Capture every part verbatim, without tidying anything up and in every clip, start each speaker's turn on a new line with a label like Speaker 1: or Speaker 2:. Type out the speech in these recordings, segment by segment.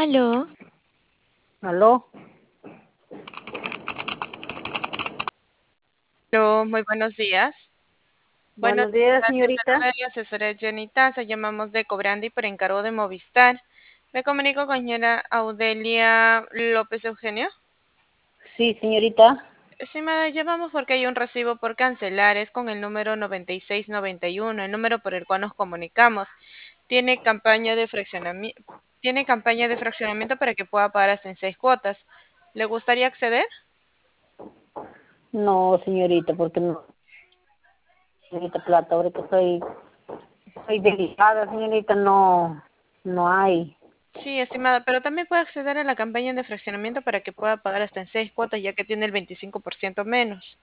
Speaker 1: Aló,
Speaker 2: ¿Aló?
Speaker 3: Aló, muy buenos días. Buenos
Speaker 2: Buenos días,
Speaker 3: días, les
Speaker 2: señorita.
Speaker 3: saluda la asesora Jenny Taza, llamamos de Cobrandi por encargo de Movistar. Me comunico con señora Audelia López Eugenio.
Speaker 2: Sí, señorita.
Speaker 3: Estimada, llamamos porque hay un recibo por cancelar, es con el número noventa y seis noventa y uno, el número por el cual nos comunicamos. Tiene campaña de fraccionamiento, tiene campaña de fraccionamiento para que pueda pagar hasta en seis cuotas. ¿Le gustaría acceder?
Speaker 2: No, señorita, porque no, señorita Plata, ahora que estoy, estoy delicada, señorita, no, no hay.
Speaker 3: Sí, estimada, pero también puede acceder a la campaña de fraccionamiento para que pueda pagar hasta en seis cuotas, ya que tiene el veinticinco por ciento menos.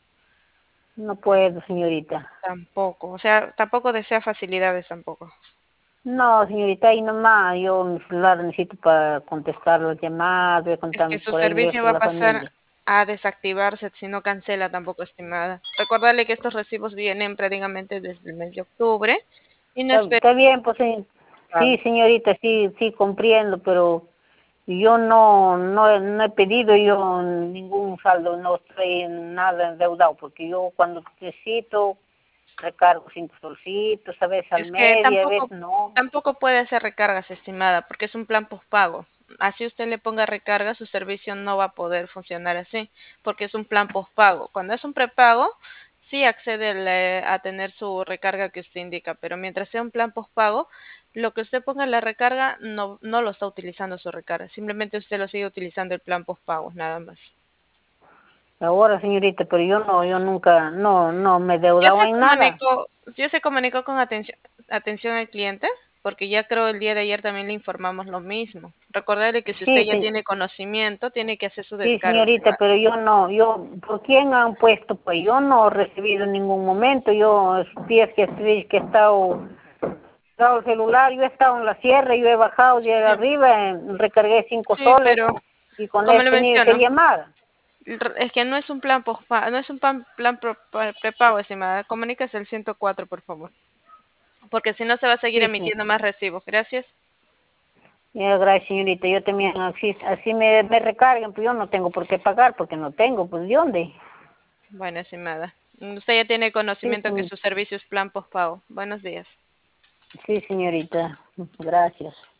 Speaker 2: No puedo, señorita.
Speaker 3: Tampoco, o sea, tampoco desea facilidades tampoco.
Speaker 2: No, señorita, ahí nomás, yo mi celular necesito para contestar las llamadas, voy a
Speaker 3: Es
Speaker 2: contar
Speaker 3: que su
Speaker 2: por ahí el
Speaker 3: servicio
Speaker 2: resto
Speaker 3: va
Speaker 2: de
Speaker 3: a
Speaker 2: la
Speaker 3: pasar
Speaker 2: familia.
Speaker 3: a desactivarse si no cancela tampoco, estimada. Recordarle que estos recibos vienen prácticamente desde el mes de octubre y no
Speaker 2: Está,
Speaker 3: espera
Speaker 2: está bien, pues sí,
Speaker 3: pago.
Speaker 2: sí, señorita, sí, sí, comprendo, pero yo no, no, no he pedido yo ningún saldo, no estoy en nada endeudado, porque yo cuando necesito recargo cinco solcitos, a veces al
Speaker 3: Es que
Speaker 2: mes y a veces
Speaker 3: tampoco,
Speaker 2: no.
Speaker 3: tampoco puede hacer recargas, estimada, porque es un plan postpago. Así usted le ponga recarga, su servicio no va a poder funcionar así, porque es un plan postpago. Cuando es un prepago, sí accede le- a tener su recarga que usted indica, pero mientras sea un plan postpago, lo que usted ponga en la recarga no, no lo está utilizando su recarga, simplemente usted lo sigue utilizando el plan postpago, nada más.
Speaker 2: Ahora, señorita, pero yo no, yo nunca, no, no me he
Speaker 3: Ya
Speaker 2: endeudado
Speaker 3: se
Speaker 2: en nada.
Speaker 3: comunicó, ya se comunicó con atención, atención al cliente, porque ya creo el día de ayer también le informamos lo mismo. Recordarle que si usted
Speaker 2: Sí,
Speaker 3: ya
Speaker 2: se-
Speaker 3: tiene conocimiento, tiene que hacer su
Speaker 2: sí,
Speaker 3: descargo,
Speaker 2: señorita,
Speaker 3: estimada.
Speaker 2: pero yo no, yo, ¿por quién han puesto? Pues yo no he recibido en ningún momento, yo, esos días que, estoy- que he estado dado el celular, yo he estado en la sierra, yo he bajado de
Speaker 3: Sí,
Speaker 2: arriba, eh, recargué cinco
Speaker 3: sí,
Speaker 2: soles
Speaker 3: pero
Speaker 2: y con
Speaker 3: como
Speaker 2: eso
Speaker 3: le
Speaker 2: tenía que
Speaker 3: menciono,
Speaker 2: llamar.
Speaker 3: r- es que no es un plan pospa- no es un plan, plan pro- pa- prepago, estimada. Comuníquese al ciento cuatro, por favor, porque si no se va a seguir
Speaker 2: Sí, sí.
Speaker 3: emitiendo más recibos. Gracias.
Speaker 2: Ya, gracias, señorita. Yo también, así, así me, me recarguen, pues yo no tengo por qué pagar, porque no tengo, pues ¿de dónde?
Speaker 3: Bueno, estimada. Usted ya tiene
Speaker 2: Sí,
Speaker 3: conocimiento que
Speaker 2: sí,
Speaker 3: su servicio es plan pospago. Buenos días.
Speaker 2: sí, señorita. Gracias.